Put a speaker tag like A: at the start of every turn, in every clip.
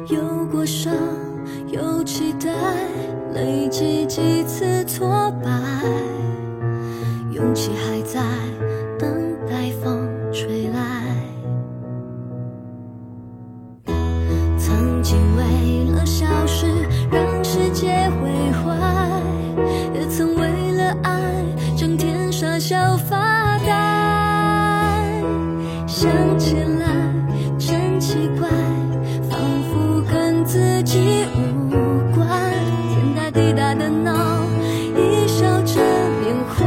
A: 有过伤，有期待，累积几次挫败，勇气还在等待风吹来。曾经为了小事让世界毁坏，也曾为了爱整天傻笑发呆。想起来真奇怪，仿佛跟自己无关，天大地大的闹，一笑着缅怀。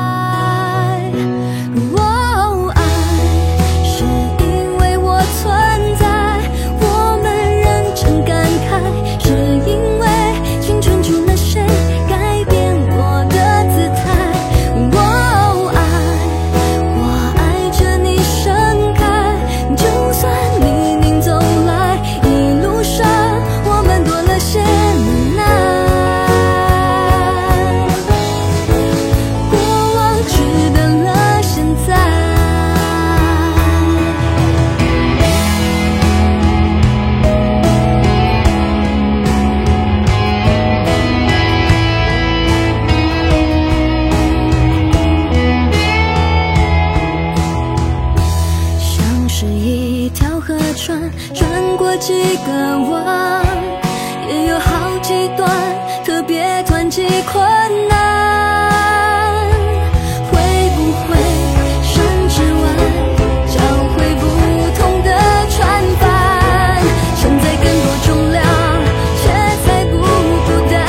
A: 哦，爱是因为我存在，我们认真感慨，是因为青春除了谁改变我的姿态。哦，爱，我爱着你盛开，就算泥泞走来，一路上我们多了些无奈。过往值得了现在。像是一条河船，穿过几个弯，也有好几段特别湍急困难。会不会山之外交汇不同的船帆，承载更多重量，却才不孤单。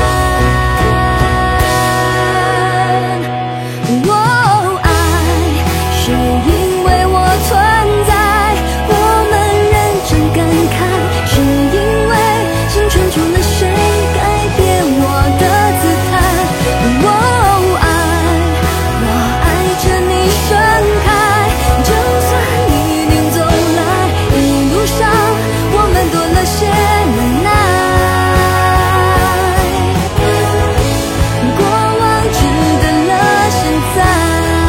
A: 哦，爱是因为我存在，我们认真感慨，是因为青春除了谁改变我的姿态。哦，爱，我爱着你盛开，就算泥泞走来，一路上我们多了些无奈。过往值得了现在。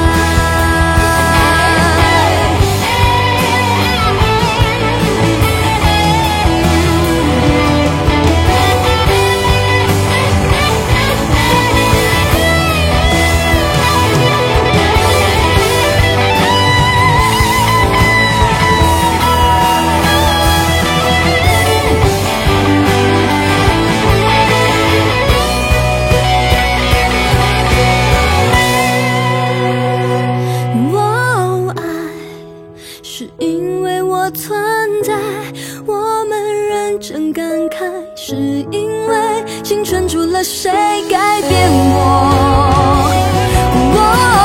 A: 哦，爱是因为我存在，我们认真感慨，是因为青春除了谁改变我。哦